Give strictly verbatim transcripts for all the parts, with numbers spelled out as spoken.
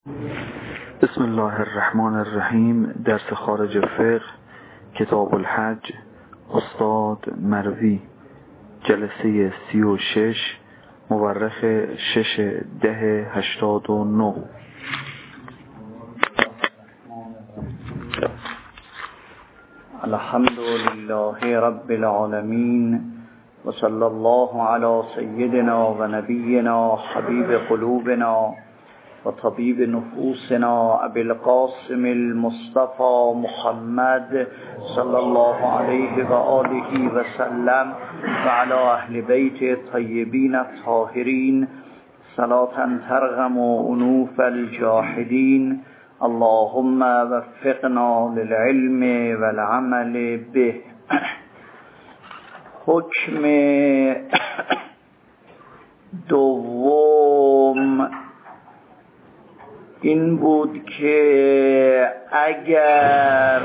بسم الله الرحمن الرحیم. درس خارج فقه، کتاب الحج، استاد مروی، جلسه سی و شش، مورخ شش ده هشتاد و نه. الحمد لله رب العالمین و صلی الله علی سیدنا و نبینا حبیب قلوبنا و طبیب نفوسنا ابی القاسم المصطفى محمد صلی الله علیه و آله و سلم و علی اهل بیت طیبین الطاهرین صلاة ترغم انوف الجاحدین. اللهم وفقنا للعلم والعمل به. حکم دوم این بود که اگر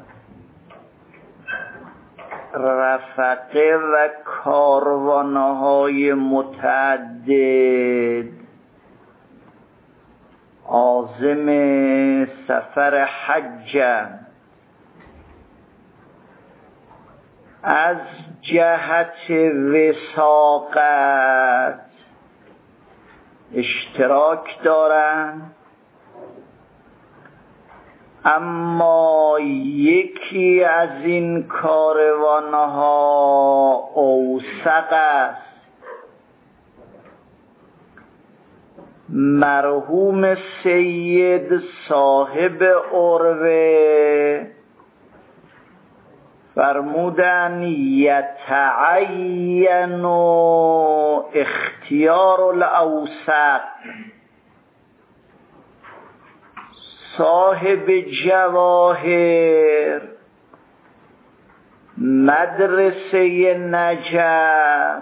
رفقه و کاروانهای متعدد عازم سفر حج از جهت وثاقت اشتراک دارند، اما یکی از این کاروانها اوثق است، مرحوم سید صاحب عروه فرمودن یتعین اختیار الاوثق. صاحب جواهر مدرسه نجف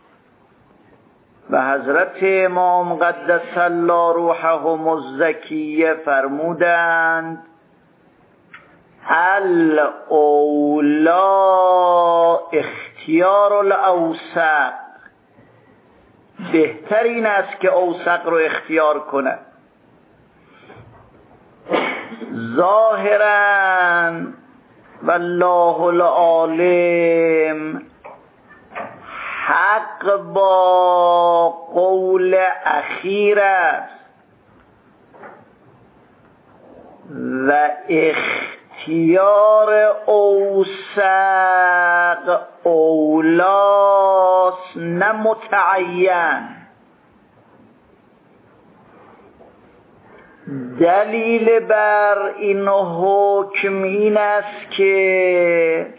و حضرت امام قدس الله روحهم الزکیه فرمودند الاولا اختیار الاوثق، بهترین است که اوثق رو اختیار کنه. ظاهراً والله العالم حق با قول اخیر است و اختیار اوثق اولاس نه متعین. دلیل بر این حکم این است که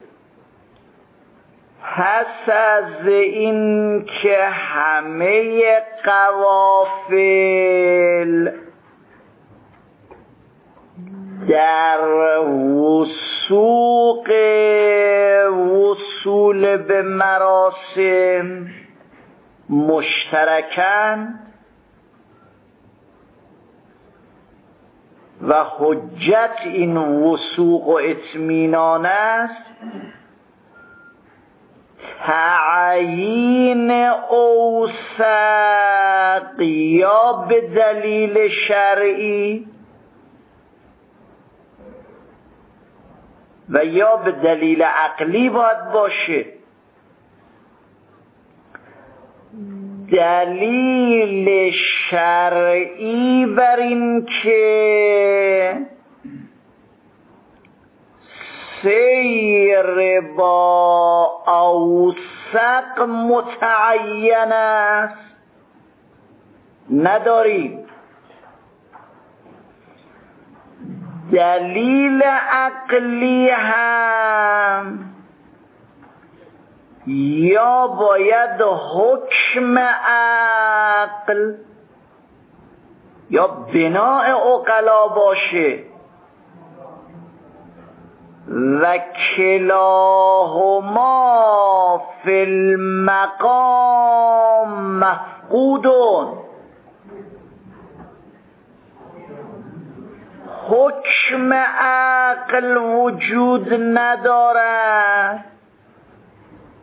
پس از این که همه قوافل در وثوق وصول به مراسم مشترکند و حجت این وثوق و اطمینان است، تعیین اوثق یا به دلیل شرعی و یا به دلیل عقلی باید باشه. دلیل شرعی بر این که سیر با اوثق متعین است نداریم. دلیل عقلی هم یا باید حکم عقل یا بناء عقلا باشه و کلاهما فی المقام مفقودون. حکم عقل وجود ندارد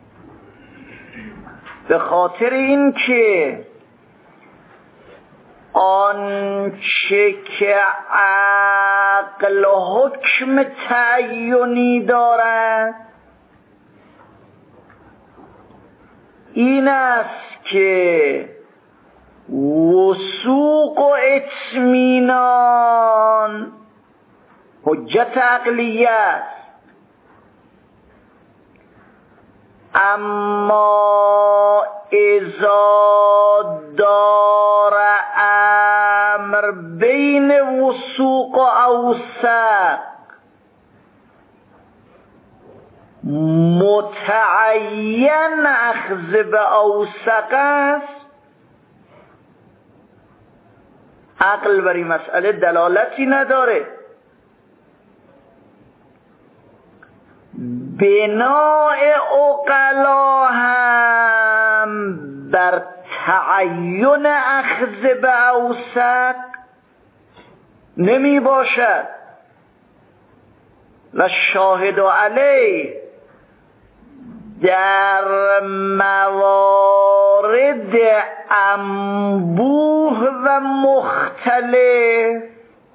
به خاطر این که آنچه که عقل حکم تعیینی دارد این است که وثوق و اطمینان حجت عقلیه است، اما اذا دار امر بین وثوق و اوثق متعین اخذ به اوثق است، عقل بر این مسئله دلالتی نداره. بناء عقلا هم بر تعین اخذ به اوثق نمی باشد و شاهد علیه در موارد انبوه و مختلف،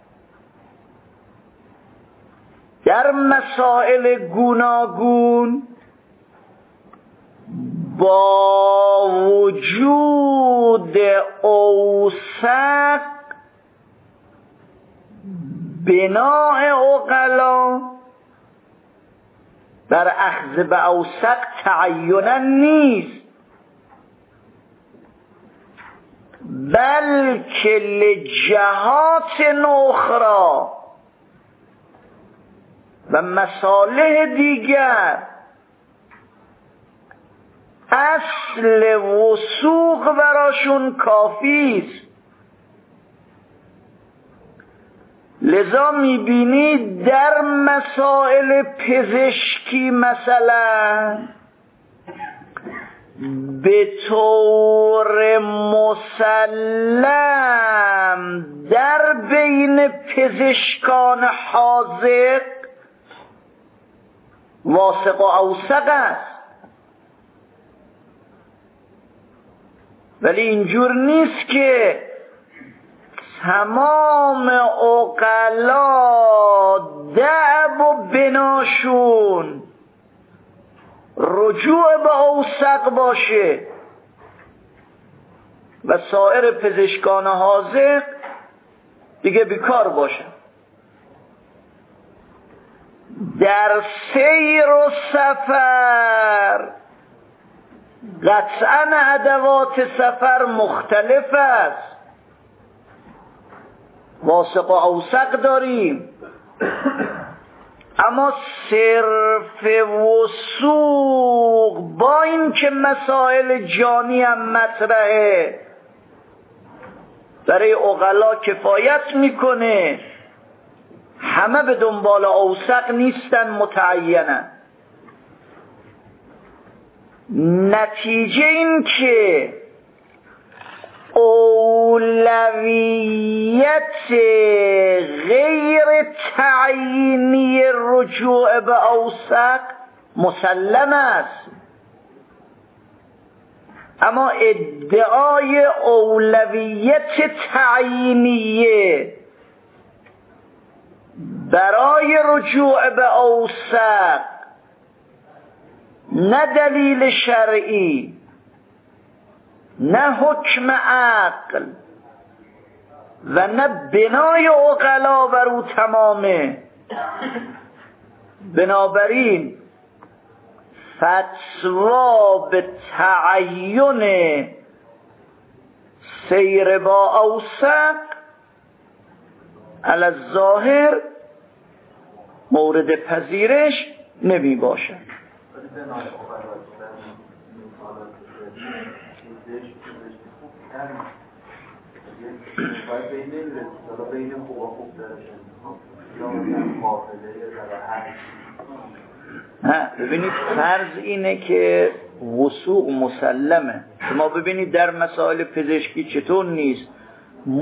در مسائل گوناگون با وجود اوثق بناء عقلا در اخذ به اوثق تعینا نیست، بلکه لجهات اخرى و مصالح دیگر اصل وثوق براشون کافی است. لذا میبینید در مسائل پزشکی مثلا به طور مسلم در بین پزشکان حاذق واثق و اوثق است، ولی اینجور نیست که تمام عقلا دعب و بناشون رجوع به اوثق باشه و سایر پزشکان حاذق دیگه بیکار باشه. در سیر و سفر قطعاً ادوات سفر مختلف است، واثق و اوثق داریم، اما صرف وثوق با این که مسائل جانی هم مطرحه برای عقلا کفایت میکنه، همه به دنبال اوثق نیستن متعینن. نتیجه این که اولویت غیر تعیینی رجوع به اوثق مسلم است، اما ادعای اولویت تعیینیه برای رجوع به اوثق نه دلیل شرعی نه حکم عقل و نه بنای عقلا بر او تمامه. بنابراین فتوا به تعین سیر با اوثق علی الظاهر مورد پذیرش نمی باشد. نه ببینید فرض اینه که وثوق مسلمه. شما ببینید در مسائل پزشکی چطور نیست،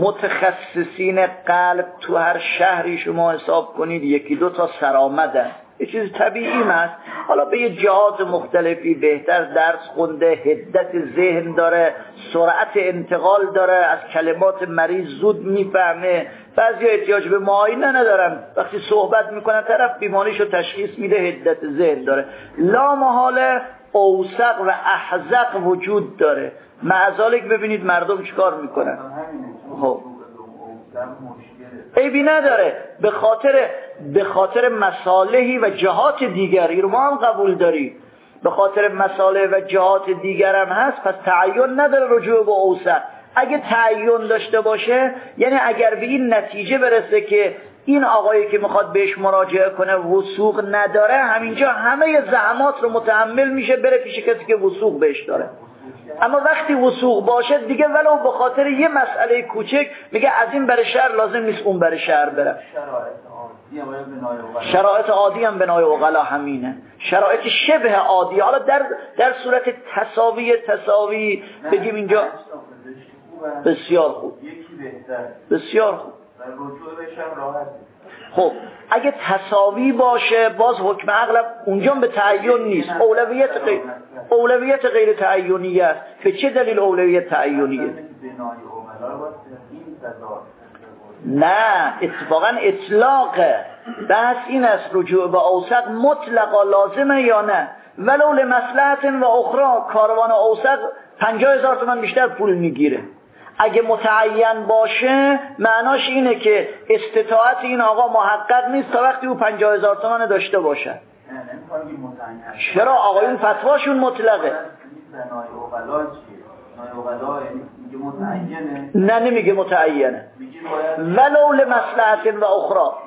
متخصصین قلب تو هر شهری شما حساب کنید یکی دو تا سرآمدن، یه چیز طبیعی است. حالا به یه جهات مختلفی بهتر درس خونده، حدت ذهن داره، سرعت انتقال داره، از کلمات مریض زود میفهمه. بعضی احتیاج به معاینه ندارن، وقتی صحبت میکنن طرف بیماریشو تشخیص میده، حدت ذهن داره. لا محاله اوسق و احزق وجود داره. معذالک ببینید مردم چیکار میکنن. خب عیبی نداره، به خاطر به خاطر مصالحی و جهات دیگری رو ما هم قبول داریم، به خاطر مصالح و جهات دیگر هم هست، پس تعین نداره رجوع به اوسق. اگه تعین داشته باشه یعنی اگر به این نتیجه برسه که این آقایی که میخواد بهش مراجعه کنه وثوق نداره، همینجا همه زحمات رو متحمل میشه بره پیش کسی که وثوق بهش داره. اما وقتی وثوق باشه دیگه ولو به خاطر یه مسئله کوچک میگه از این بر شهر لازم نیست اون بر شهر بره. شرایط عادی هم بنای عقلا همینه، شرایط شبه عادی. حالا در در صورت تساوی تساوی بگیم اینجا بسیار خوب، بسیار خوب. خب اگه تساوی باشه باز حکم اغلب اونجا به تعین نیست، اولویت غیر اولویت غیر تعینی است. به چه دلیل اولویت تعینیه؟ نه اتفاقا اطلاق بحث این است رجوع به اوسق مطلقا لازمه یا نه، ولو لمصلحت و اخرى. کاروان اوسق پنجاه هزار تومان بیشتر پول میگیره. اگه متعین باشه معناش اینه که استطاعت این آقا محقق نیست تا وقتی او پنجاه هزار تومان داشته باشه. چرا آقایون فتواشون مطلقه؟ نه نمیگه متعینه، ولو لمصلحت و اخرى.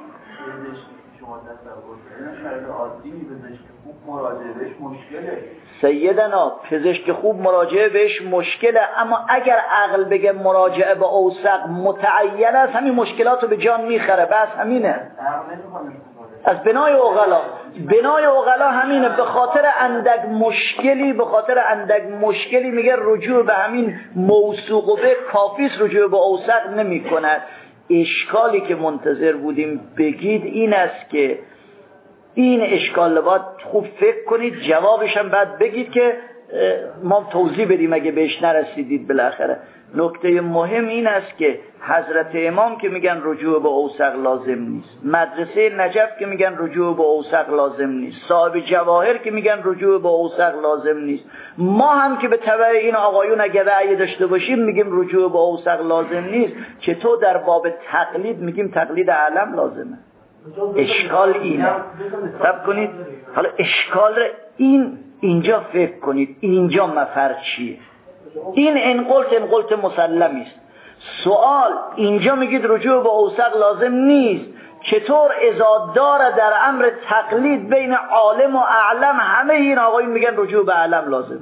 سیدنا پزشک خوب مراجعه بهش مشکله، اما اگر عقل بگه مراجعه به اوسق متعین است همین مشکلات رو به جان میخره. بس همینه از بنای عقلا. بنای عقلا همینه، به خاطر اندک مشکلی به خاطر اندک مشکلی میگه رجوع به همین موثوق به کافیس، رجوع به اوسق نمی کند. اشکالی که منتظر بودیم بگید این است که این اشکال باید خوب فکر کنید، جوابش هم بعد بگید که ما توضیح بدیم اگه بهش نرسیدید. بالاخره نکته مهم این است که حضرت امام که میگن رجوع به اوسق لازم نیست، مدرسه نجف که میگن رجوع به اوسق لازم نیست، صاحب جواهر که میگن رجوع به اوسق لازم نیست، ما هم که به تبع این آقایون اگه رأی داشته باشیم میگیم رجوع به اوسق لازم نیست، چطور در باب تقلید میگیم تقلید علم لازمه؟ اشکال اینه. صبر کنید، حالا اشکال این اینجا فکر کنید، اینجا مفر چیه؟ این انقلت انقلت مسلمی است. سوال اینجا میگید رجوع به اوسق لازم نیست، چطور اذا داره در امر تقلید بین عالم و اعلم همه این آقایون میگن رجوع به علم لازمه؟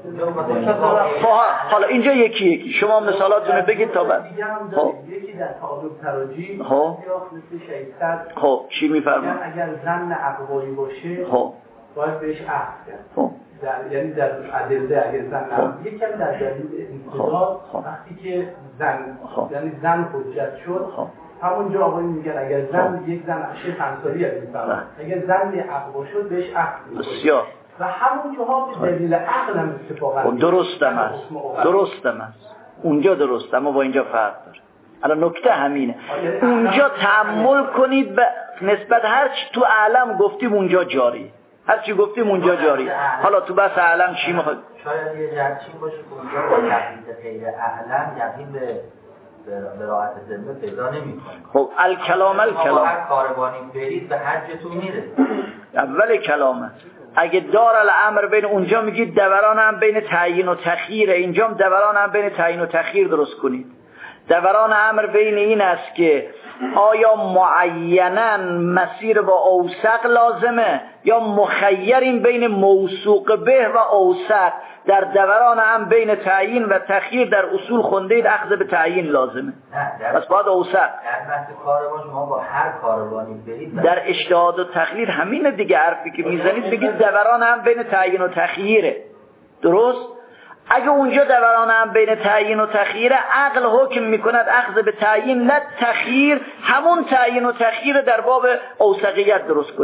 حالا اینجا یکی یکی شما مثالاتونو بگید تا بعد. یکی در تعارض تراجی خب خب چی میفرمایید؟ اگر ظن اقوایی باشه خب باید بهش اخذ کرد. خب در یعنی در ادله اگر ظن یک کم در دلیل انتقاد وقتی که زن یعنی زن حجت شد همونجا آقایی میگن اگر زن یک زن شیخ انصاری از میفرمایند اگر زن اقوا شد بهش اخذ. بسیار. و همون جاها به دلیل عقل هم اتفاقا درستم است، درستم است اونجا درست، اما با اینجا فرق داره. الان نکته همینه، اونجا تأمل کنید به نسبت هر چی تو عالم گفتیم اونجا جاری، هر چی گفتیم اونجا جاری. حالا تو بس عالم چی میخواد؟ شاید یه جرچی باشه که اونجا با یقین غیر عالم یقین به براعت ذمه پیدا نمی‌کنه. خب الکلام الکلام هر کاروانی برید به حجتون میره. اول کلامه اگه دار الامر بین اونجا میگید دوران هم بین تعیین و تخییر، اینجا هم دوران هم بین تعیین و تخییر درست کنید. دوران امر بین این است که آیا معیناً مسیر با اوسق لازمه یا مخیرین بین موثوق به و اوسق. در دوران هم بین تعیین و تخییر در اصول خوندید اخذ به تعیین لازمه، پس باید اوسق. در بحث کاروان شما با هر کاروانی برید در اجتهاد و تقلید همینه دیگه، حرفی که میزنید بگید دوران هم بین تعیین و تخییره، درست؟ اگه اونجا دوران هم بین تعیین و تخییر، عقل حکم میکند اخذ به تعیین نه تخییر، همون تعیین و تخییر در باب اوسقیت درست کنید.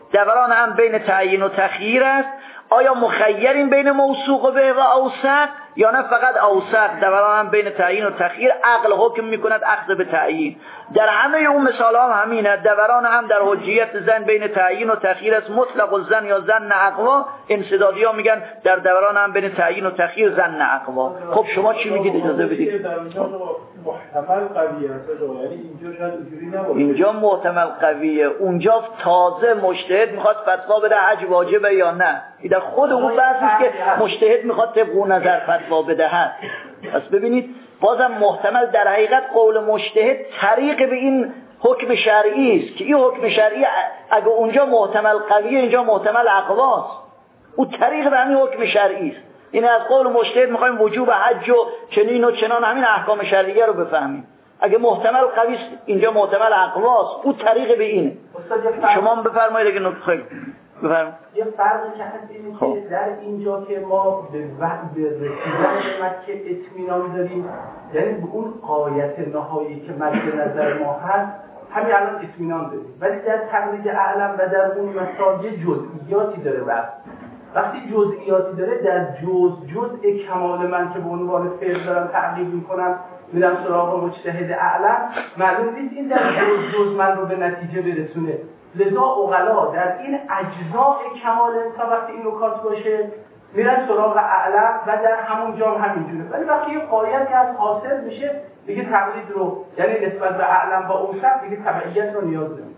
دوران هم بین تعیین و تخییر است. آیا مخیرین بین موثوق به و اوثق یا نه فقط اوثق؟ دوران هم بین تعیین و تخییر، عقل حکم میکند اخذ به تعیین. در همه اون مثال هم همینه. دوران هم در حجیت زن بین تعیین و تخییر است، مطلق الزن یا زن اقوا. انسدادی ها میگن در دوران هم بین تعیین و تخییر زن اقوا. خب شما چی میگید؟ اجازه بدید. محتمل قویه، یعنی اینجا شاید اینجوری نباشه. اینجا محتمل قویه، اونجا تازه مجتهد میخواد فتوا بده حج واجبه یا نه. در خود اون بحثی که مجتهد میخواد طبق اون نظر فتوا بدهد. پس ببینید بازم محتمل در حقیقت قول مجتهد طریق به این حکم شرعی است که این حکم شرعی اگه اونجا محتمل قویه اینجا محتمل اقواست. اون طریق به همین حکم شرعی است. این از قول مجتهد میخوایم وجوب حج و چنین و چنان همین احکام شرعیه رو بفهمیم. اگه محتمل قوی است اینجا محتمل اقواست. اون طریق به اینه. شما هم بفرمایید اگه نکته خیلی بفرمایید. یه فرقی که هست اینه خب. که در اینجا که ما به وقت به رسیدن به مکه اطمینان داریم، یعنی به اون غایت نهایی که مد نظر ما هست همین الان اطمینان داریم، ولی در تقلید اعلم و در اون مسائل جزئیاتی داره. بس وقتی جزئیاتی داره در جز جزء کمال من که به عنوان فعل دارم تعقیب میکنم میرم سراغ مجتهد اعلم، معلوم نیست این در جز جز من رو به نتیجه برسونه. لذا عقلا در این اجزاء کمال انسان وقتی این نکات باشه میرن سراغ اعلم و در همون جا همینجوره. ولی وقتی یه قایتی از حاصل میشه دیگه تقلید رو، یعنی نسبت به اعلم با اوسط دیگه تبعیت رو نیاز نمیده.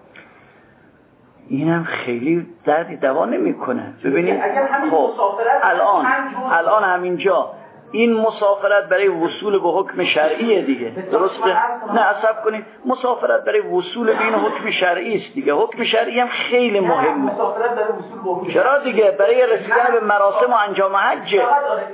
اینم خیلی دردی دوا نمیکنه. ببینید اگر همین خب مسافرت الان الان همینجا این مسافرت برای وصول به حکم شرعیه دیگه، درسته؟ نه عصب کنید، مسافرت برای وصول به این حکم شرعی است دیگه. حکم شرعی هم خیلی مهمه. مسافرت برای وصول به حکم چرا دیگه؟ برای رسیدن به مراسم و انجام حجه.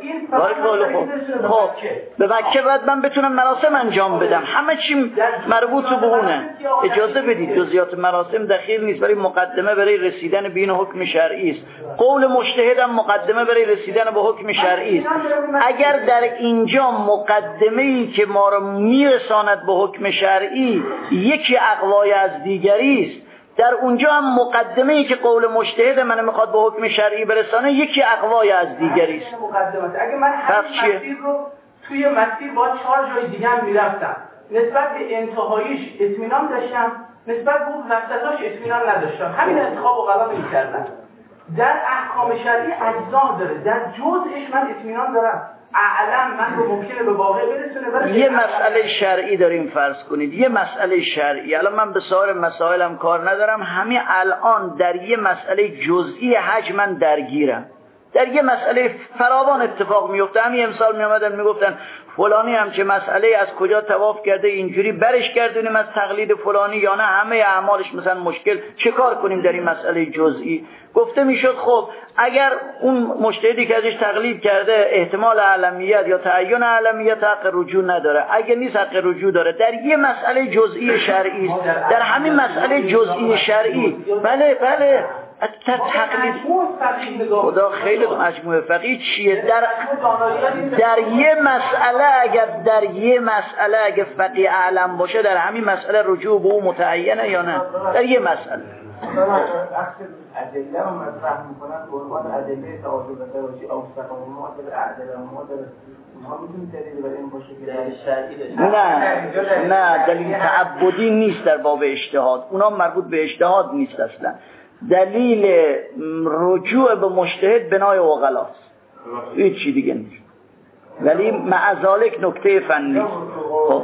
خب به مکه بعد من بتونم مراسم انجام بدم، همه چی مربوط به اونه. اجازه بدید جزئیات مراسم دخیل نیست، برای مقدمه برای رسیدن به این حکم شرعی است. قول مجتهد هم مقدمه برای رسیدن به حکم شرعی است. اگر در اینجا مقدمه‌ای که ما رو میرساند به حکم شرعی یکی اقوای از دیگری است، در اونجا هم مقدمه‌ای که قول مجتهد من میخواد به حکم شرعی برسانه یکی اقوای از دیگری است. اگه من همین مسیر رو توی مسیر با چهار جای دیگه هم میرفتم، نسبت به انتهاییش اطمینان داشتم، نسبت به اون وسطاش اطمینان نداشتم، همین انتخاب رو قرار می‌کردم. در احکام شرعی اجزا داره، در جزءش من اطمینان دارم. اعلم من رو ممکنه به واقع برسونه. ولی یه مسئله شرعی داریم فرض کنید، یه مسئله شرعی، الان من به سایر مسائلم کار ندارم، همین الان در یه مسئله جزئی حج من درگیرم، در یه مسئله فراوان اتفاق میفته. همین امسال میامدن میگفتن فلانی هم چه مسئله از کجا طواف کرده اینجوری برش گردونیم از تقلید فلانی یا نه همه اعمالش مثلا مشکل، چه کار کنیم در این مسئله جزئی؟ گفته میشد خب اگر اون مجتهدی که ازش تقلید کرده احتمال علمیت یا تعین علمیت حق رجوع نداره، اگه نیست حق رجوع داره در یه مسئله جزئی شرعی است. در همین مسئله جزئی شرعی بله بله تقلید خدا خیلی مجموعه فقیه چیه در در یه مسئله اگر در یه مسئله اگه فقیه اعلم باشه در همین مسئله رجوع به او متعینه یا نه؟ در یه مسئله ادله رو مطرح میکنن به عنوان ادله تعارض تراجی او استقامت معادل اعدل معادل ما میتونیم دلیل برای این باشه که دلیل شرعی نه نه دلیل تعبدی نیست در باب اجتهاد، اونا مربوط به اجتهاد نیست اصلا. دلیل رجوع به مجتهد بنای عقلاست، هیچ چی دیگه نیست. ولی مع ذالک نکته فنی است. خب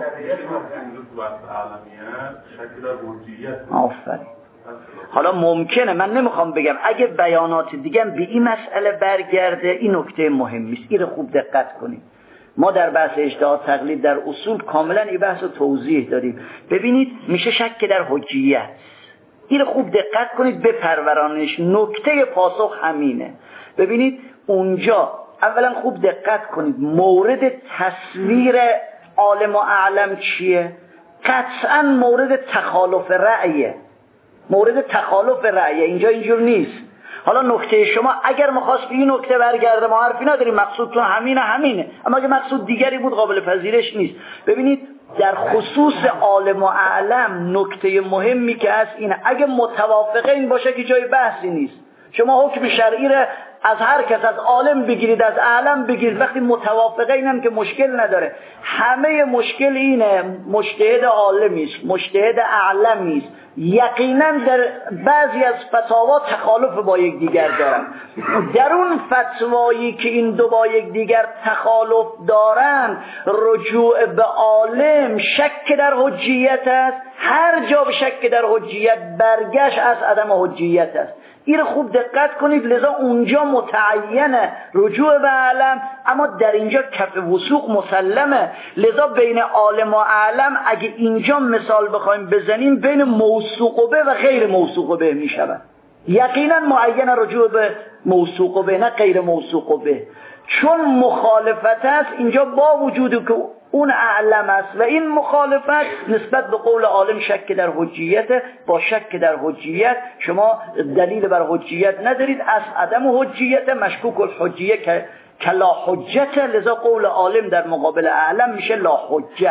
آفرین. حالا ممکنه من نمیخوام بگم اگه بیانات دیگه به این مسئله برگرده، این نکته مهمی است، این رو خوب دقت کنید. ما در بحث اجتهاد تقلید در اصول کاملا این بحث رو توضیح داریم. ببینید میشه شک در حجیت، این رو خوب دقت کنید بپرورانش. نکته پاسخ همینه. ببینید اونجا اولا خوب دقت کنید مورد تصویر عالم و اعلم چیه؟ قطعا مورد تخالف رأیه، مورد تخالف رأیه. اینجا اینجور نیست. حالا نکته شما اگر می‌خواست به این نکته برگرده ما حرفی نداریم، مقصود تو همینه همینه، اما اگه مقصود دیگری بود قابل پذیرش نیست. ببینید در خصوص عالم و اعلم نکته مهمی که هست اینه، اگه متوافقه این باشه که جای بحثی نیست. شما حکم شرعی را از هر کس، از عالم بگیرید از اعلم بگیرید، وقتی متوافقه اینم که مشکل نداره. همه مشکل اینه مجتهد عالمی است، مجتهد اعلمی است، یقینا در بعضی از فتاوا تخالف با یکدیگر دارن. در اون فتوایی که این دو با یکدیگر تخالف دارن، رجوع به عالم شک در حجیت است. هر جا شک در حجیت برگشت از عدم حجیت است. این خوب دقت کنید. لذا اونجا متعینه رجوع به علم، اما در اینجا کف وثوق مسلمه. لذا بین عالم و علم اگه اینجا مثال بخوایم بزنیم، بین موثوق به و غیر موثوق به می شود. یقینا معینه رجوع به موثوق به، نه غیر موثوق به، چون مخالفت است اینجا با وجود که اون اعلم است و این مخالفت نسبت به قول عالم شک در حجیت. با شک در حجیت شما دلیل بر حجیت ندارید، از عدم حجیت مشکوک الحجیه که کلا حجت، لذا قول عالم در مقابل اعلم میشه لا حجت.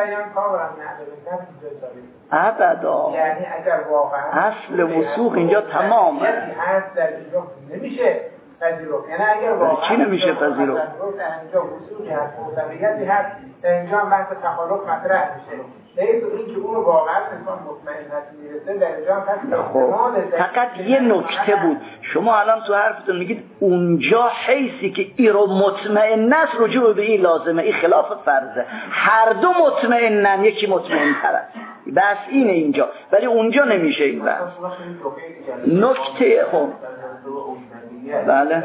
ابدا، یعنی اگر واقعا اصل وثوق اینجا تمام هست در اینجا نمیشه پذیرفت. یعنی اگر واقعا چی نمیشه پذیرفت؟ اینجا وثوقی هست، موثقیتی هست، اینجا بحث تخالف مطرح میشه. لیس این که اون واقعا انسان مطمئنیت میرسه در اینجا هم فقط یه نکته بود. شما الان تو حرفتون میگید اونجا حیثی که ای رو مطمئن است رجوع به این لازمه، این خلاف فرضه. هر دو مطمئنن، یکی مطمئن تر است، بس اینه اینجا، ولی اونجا نمیشه این بحث. نکته خب بله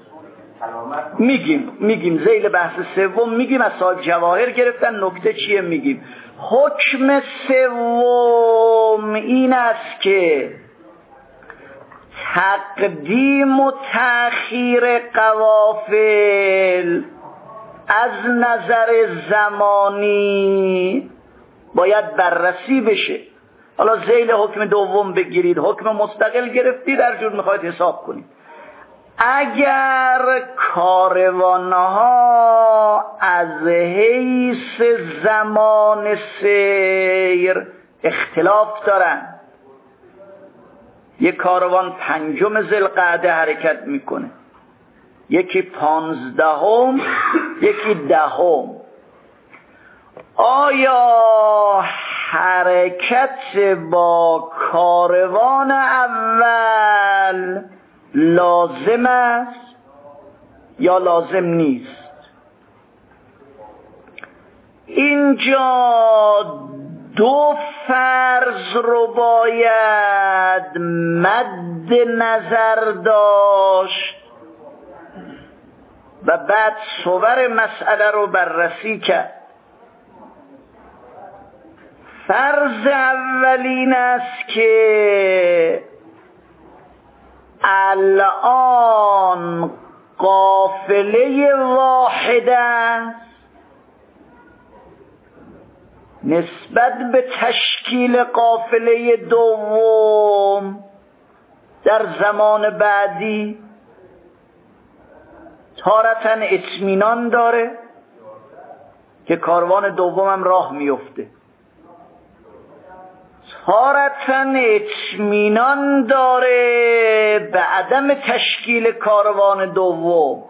میگیم میگیم ذیل بحث سوم میگیم، از صاحب جواهر گرفتن. نکته چیه میگیم؟ حکم سوم این است که تقدیم و تأخیر قوافل از نظر زمانی باید بررسی بشه. حالا ذیل حکم دوم بگیرید، حکم مستقل گرفتید، هر جور میخواید حساب کنید. اگر کاروانها از حیث زمان سیر اختلاف دارن، یک کاروان پنجم ذوالقعده حرکت میکنه، یکی پانزدهم، یکی دهم، آیا حرکت با کاروان اول لازم است یا لازم نیست؟ اینجا دو فرض رو باید مد نظر داشت و بعد صور مسئله رو بررسی کرد. فرض اولین است که الان قافله واحده است نسبت به تشکیل قافله دوم در زمان بعدی تارتاً اطمینان داره که کاروان دومم راه میفته، تارتاً اطمینان داره به عدم تشکیل کاروان دوم،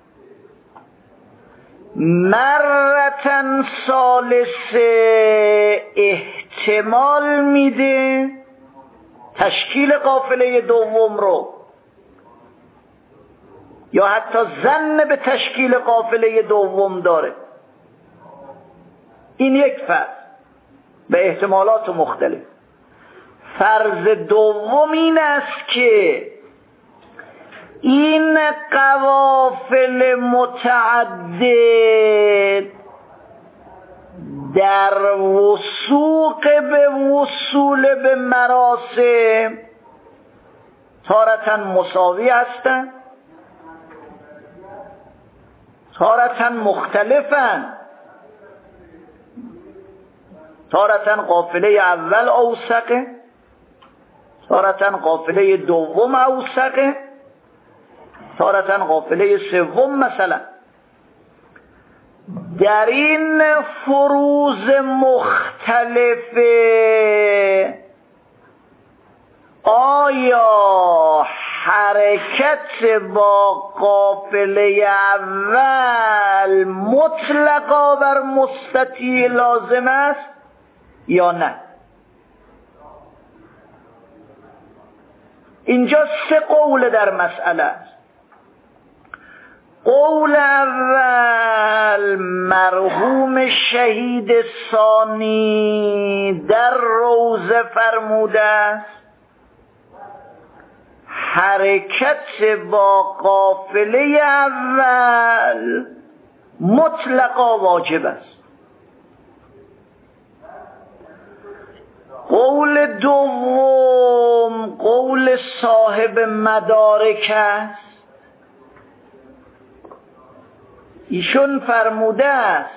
مرتاً ثالثه احتمال میده تشکیل قافله دوم رو، یا حتی ظن به تشکیل قافله دوم داره. این یک فرض به احتمالات مختلف. فرض دوم این است که این قوافل متعدد در وثوق به وصول به مراسم تارتاً مساوی هستند، تارتاً مختلفند. تارتاً قافله اول اوثقه، تارتاً قافله دوم اوثقه، تارتاً قافله سوم مثلا. در این فروض مختلف آیا حرکت با قافله اول مطلقا بر مستطیع لازم است یا نه؟ اینجا سه قول در مسئله است. قول اول مرحوم شهید ثانی در روضه فرموده است حرکت با قافله اول مطلقا واجب است. قول دوم قول صاحب مدارک است. ایشون فرموده است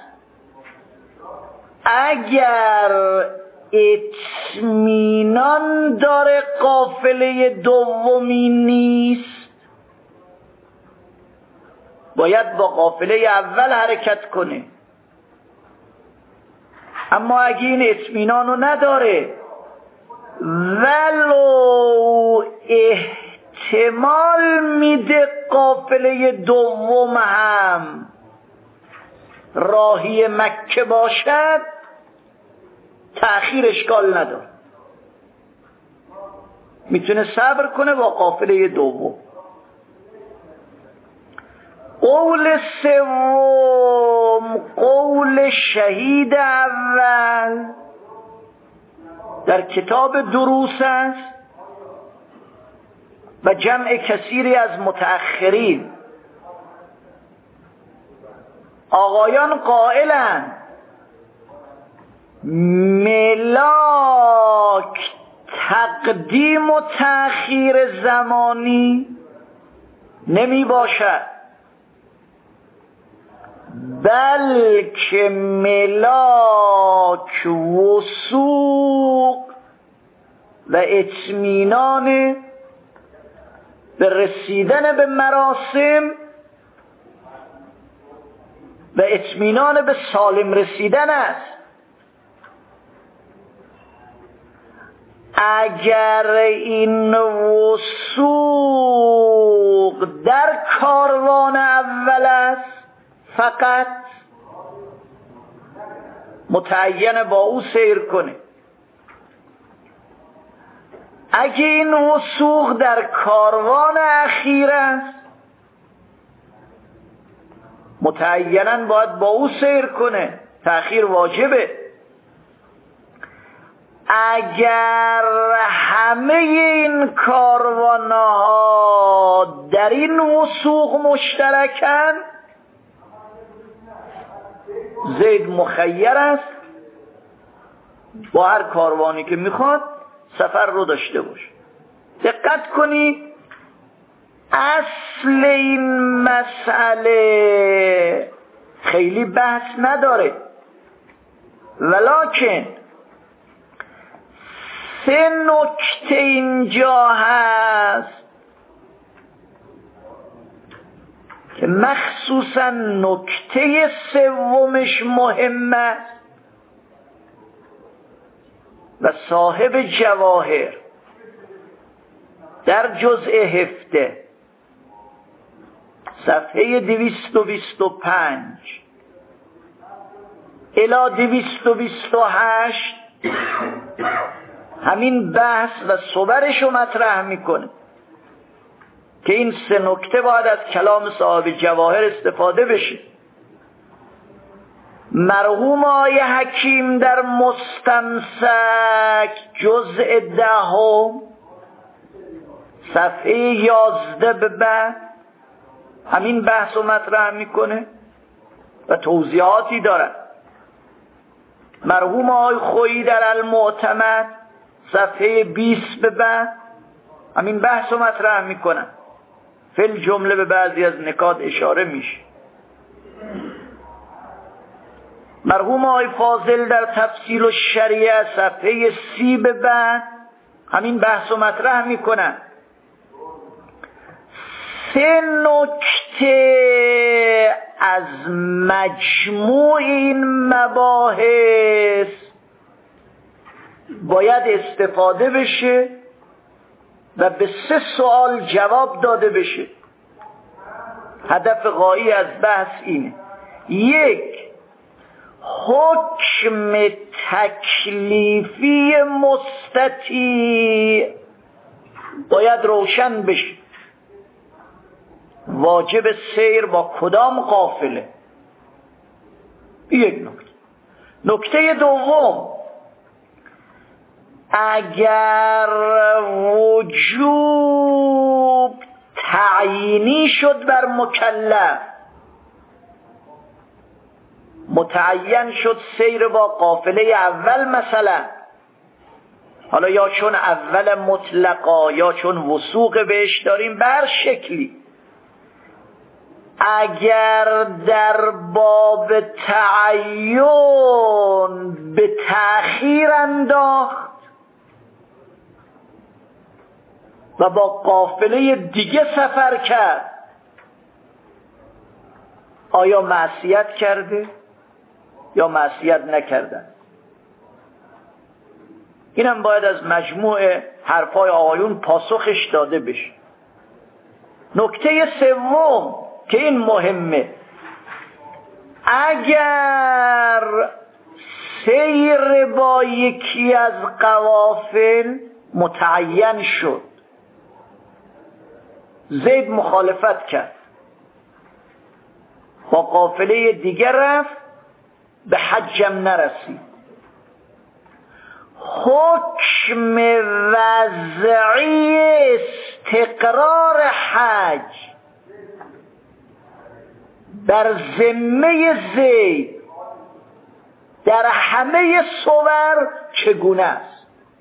اگر اطمینان داره قافله دومی نیست باید با قافله اول حرکت کنه، اما اگه این اطمینان رو نداره ولو احتمال میده قافله دوم هم راهی مکه باشد تأخیر اشکال نداره، میتونه صبر کنه با قافله دوم. قول سوم قول شهید اول در کتاب دروس است و جمع کثیری از متأخرین. آقایان قائلند ملاک تقدیم و تأخیر زمانی نمی باشد، بلکه ملاک وثوق و اطمینان به رسیدن به مراسم و اطمینان به سالم رسیدن است. اگر این وثوق در کاروان اول است فقط متعین با او سیر کنه. اگه این وثوق در کاروان اخیر است متعیناً باید با او سیر کنه، تأخیر واجبه. اگر همه این کاروانها در این وثوق مشترکن زید مخیر است با هر کاروانی که میخواد سفر رو داشته باشه. دقت کنید اصل این مسئله خیلی بحث نداره، ولکن سه نکته اینجا هست که مخصوصا نکته سومش مهم است و صاحب جواهر در جزء هفته صفحه دویست و بیست و پنج الی دویست و بیست و هشت همین بحث و صورش رو مطرح میکنه که این سه نکته باید از کلام صاحب جواهر استفاده بشه. مرحوم آقای حکیم در مستمسک جزء دهم صفحه یازده به بعد همین بحث رو مطرح میکنه و توضیحاتی داره. مرحوم آقای خویی در المعتمد صفحه بیست به بعد همین بحث رو مطرح میکنه، فل جمله به بعضی از نکات اشاره میشه. مرحوم آقای فاضل در تفصیل الشریعه صفحه سی به بعد همین بحث رو مطرح میکنن. سه نکته از مجموع این مباحث باید استفاده بشه و به سه سوال جواب داده بشه. هدف غایی از بحث اینه: یک، حکم تکلیفی مستطیع باید روشن بشه. واجب سیر با کدام قافله؟ یک نکته. نکته دوم، اگر وجوب تعیینی شد بر مکلف، متعین شد سیر با قافله اول مثلا، حالا یا چون اول مطلقا یا چون وثوق بهش داریم، بر شکلی، اگر در باب تعین به تأخیر انداخت و با قافله دیگه سفر کرد، آیا معصیت کرده یا معصیت نکردن؟ اینم باید از مجموع حرفای آقایون پاسخش داده بشه. نکته سوم که این مهمه، اگر سیر با یکی از قوافل متعین شد، زید مخالفت کرد، با قافله دیگر رفت، به حجم نرسید، حکم وضعی استقرار حج در ذمه زید در همه صور چگونه است؟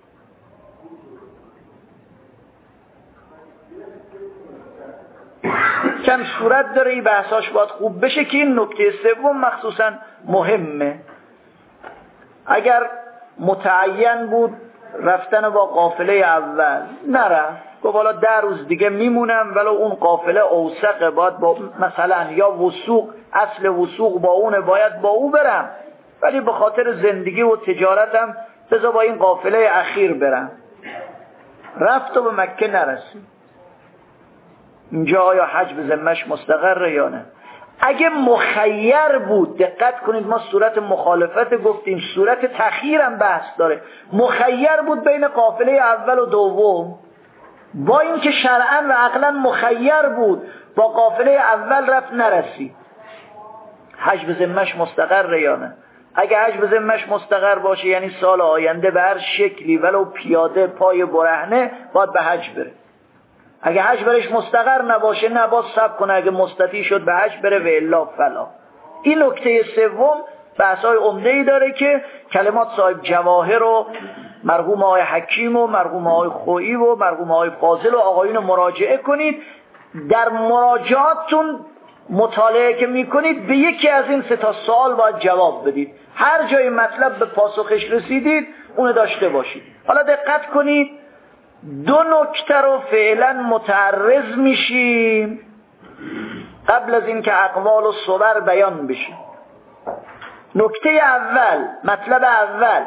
کم صورت داره، این بحثاش باید خوب بشه که این نکته سوم مخصوصا مهمه. اگر متعین بود رفتن با قافله اول، نرفت، گفت حالا ده روز دیگه میمونم، ولی اون قافله اوثقه، باید با مثلا یا وثوق، اصل وثوق با اونه، باید با او برم، ولی به خاطر زندگی و تجارتم بذار با این قافله اخیر برم، رفت و به مکه نرسید. اینجا آیا حج به ذمه‌اش مستقره یا نه؟ اگه مخیر بود، دقت کنید ما صورت مخالفت گفتیم، صورت تأخیر هم بحث داره، مخیر بود بین قافله اول و دوم، با اینکه شرعاً و عقلاً مخیر بود، با قافله اول رفت نرسید، حج به ذمه‌اش مستقره یا نه؟ اگه حج به ذمه‌اش مستقر باشه یعنی سال آینده به هر شکلی ولو پیاده پای برهنه باید به حج بره. اگه حج برش مستقر نباشه نه، باز صبر کنه، اگه مستطیع شد به حج بره و الا فلا. این نکته سوم بحث‌های عمده‌ای داره که کلمات صاحب جواهر و مرحوم آقای حکیم و مرحوم آقای خویی و مرحوم آقای فاضل و آقایون مراجعه کنید. در مراجعاتتون مطالعه که میکنید به یکی از این سه تا سوال باید جواب بدید. هر جای مطلب به پاسخش رسیدید اونو داشته باشید. حالا دقت کنید، دو نکته رو فعلا متعرض میشیم قبل از اینکه اقوال و صور بیان بشه. نکته اول، مطلب اول،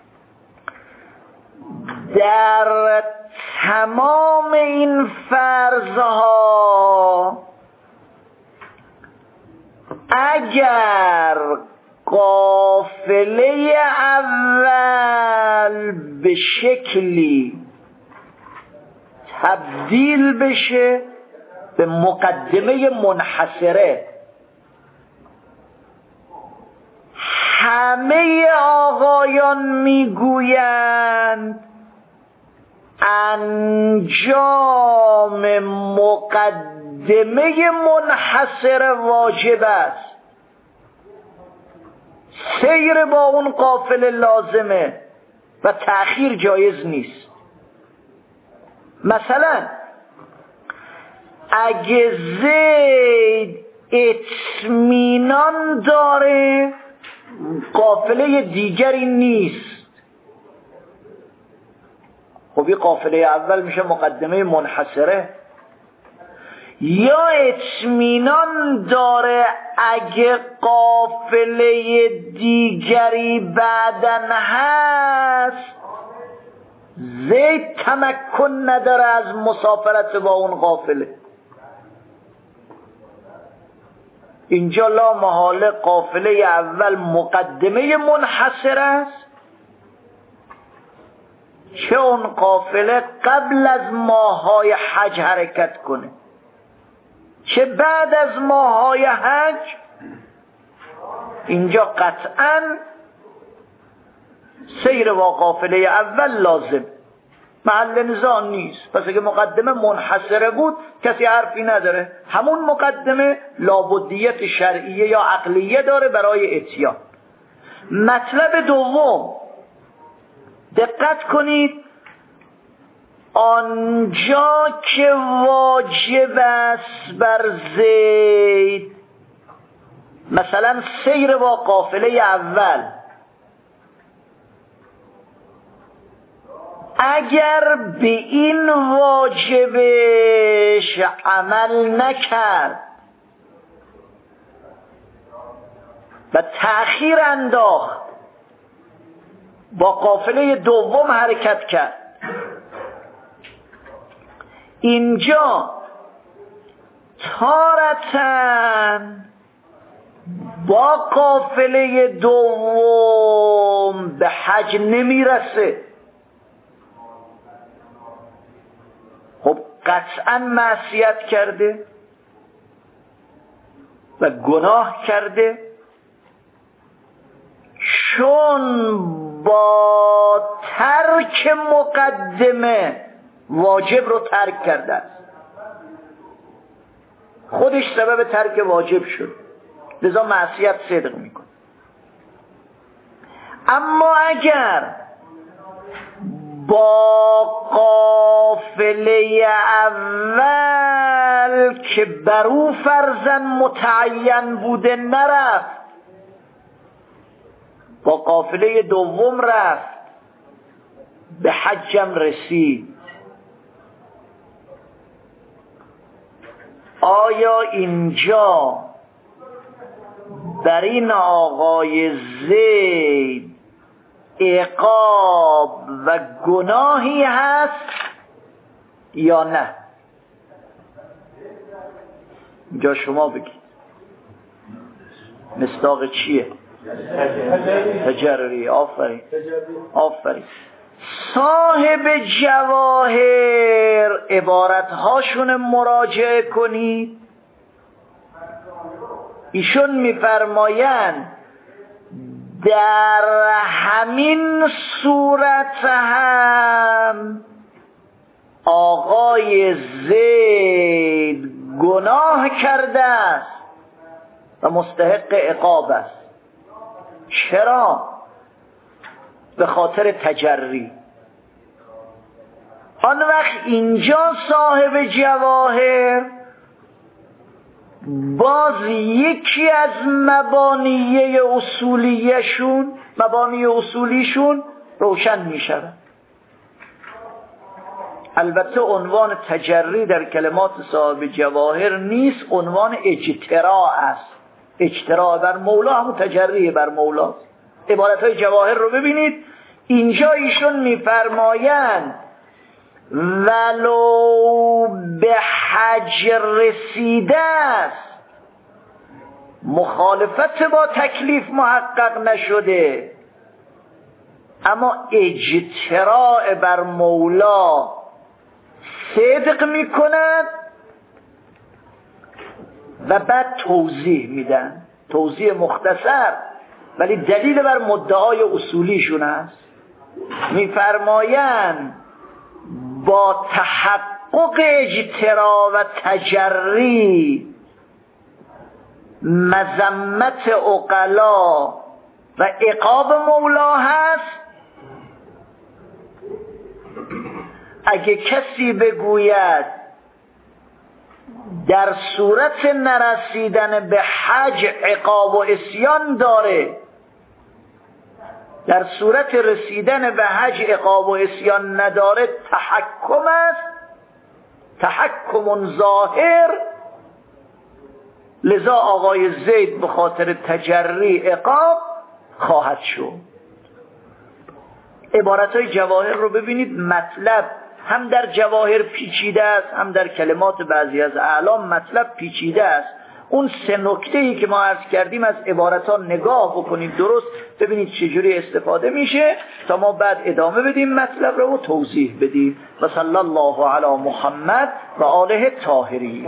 در تمام این فرضها اگر قافله اول به شکلی تبدیل بشه به مقدمه منحصره، همه آقایان میگویند انجام مقدمه منحصره واجب است، سیر با اون قافله لازمه و تأخیر جایز نیست. مثلا اگه زید اطمینان داره قافله دیگری نیست، خب این قافله اول میشه مقدمه منحصره، یا اطمینان داره اگه قافله دیگری بعدن هست زید تمکن نداره از مسافرت با اون قافله. اینجا لا محاله قافله اول مقدمه منحصر است، چه اون قافله قبل از ماه‌های حج حرکت کنه چه بعد از ماه‌های حج. اینجا قطعاً سیر با قافله اول لازم، محل نزاع نیست. پس اگه مقدمه منحصره بود کسی حرفی نداره، همون مقدمه لابدیت شرعیه یا عقلیه داره برای اتیان. مطلب دوم، دقت کنید، آنجا که واجب است بر زید مثلا سیر با قافله اول، اگر به این واجبش عمل نکرد و تأخیر انداخت با قافله دوم حرکت کرد، اینجا تارتن با قافله دوم به حج نمیرسه. خب قطعا معصیت کرده و گناه کرده، چون با ترک مقدمه واجب رو ترک کرده است، خودش سبب ترک واجب شد، لذا معصیت صدق میکنه. اما اگر با قافله اول که بر او فرضاً متعین بوده نرفت، با قافله دوم رفت، به حجم رسید، آیا اینجا بر این آقای زید عقاب و گناهی هست یا نه؟ اینجا شما بگید مصداق چیه؟ تجرری. آفرین آفرین. صاحب جواهر عبارتهاشون مراجعه کنید، ایشون میفرمایند در همین صورت هم آقای زید گناه کرده است و مستحق عقاب است. چرا؟ به خاطر تجری. آن وقت اینجا صاحب جواهر باز یکی از مبانیه اصولیشون مبانی اصولیشون روشن می شود. البته عنوان تجری در کلمات صاحب جواهر نیست، عنوان اجتراء است. اجتراء بر مولا همون تجری بر مولا. عبارت های جواهر رو ببینید، اینجا ایشون میفرمایند ولو به حج رسیده است، مخالفت با تکلیف محقق نشده، اما اجتراء بر مولا صدق میکنند و بعد توضیح میدن، توضیح مختصر ولی دلیل بر مدعای اصولیشون است. میفرمایند با تحقق اجتراء و تجری مذمت عقلا و عقاب مولا هست. اگه کسی بگوید در صورت نرسیدن به حج عقاب و عصیان داره، در صورت رسیدن به حج عقاب و عصیان نداره، تحکم است، تحکم ظاهر، لذا آقای زید به خاطر تجری عقاب خواهد شد. عبارتهای جواهر رو ببینید، مطلب هم در جواهر پیچیده است، هم در کلمات بعضی از اعلام مطلب پیچیده است. اون سه نکته‌ای که ما عرض کردیم از عبارتها نگاه بکنید درست، ببینید چجوری استفاده میشه تا ما بعد ادامه بدیم مطلب رو و توضیح بدیم. و صلی الله علی محمد و آله الطاهرین.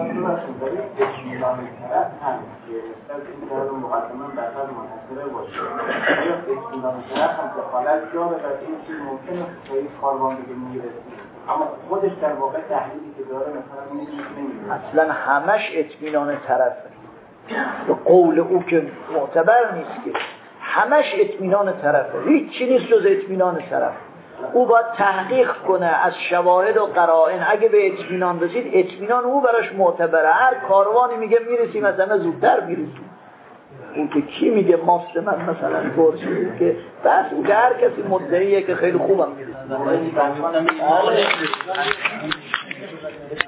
اما خودش در واقع تحلیلی که داره مثلا نمی‌دونه اصلا همش اطمینان طرفه. به قول او که معتبر نیست که همش اطمینان طرفه، هیچ چیزی نیست جز اطمینان طرف. او باید تحقیق کنه از شواهد و قرائن، اگه به اطمینان رسید اطمینان او براش معتبره. هر کاروانی میگه میرسیم مثلا زودتر میرسیم، اون که کی میگه ماست من مثلا گرسید که بس او که هر کسی مدعیه که خیلی خوبم میرسید.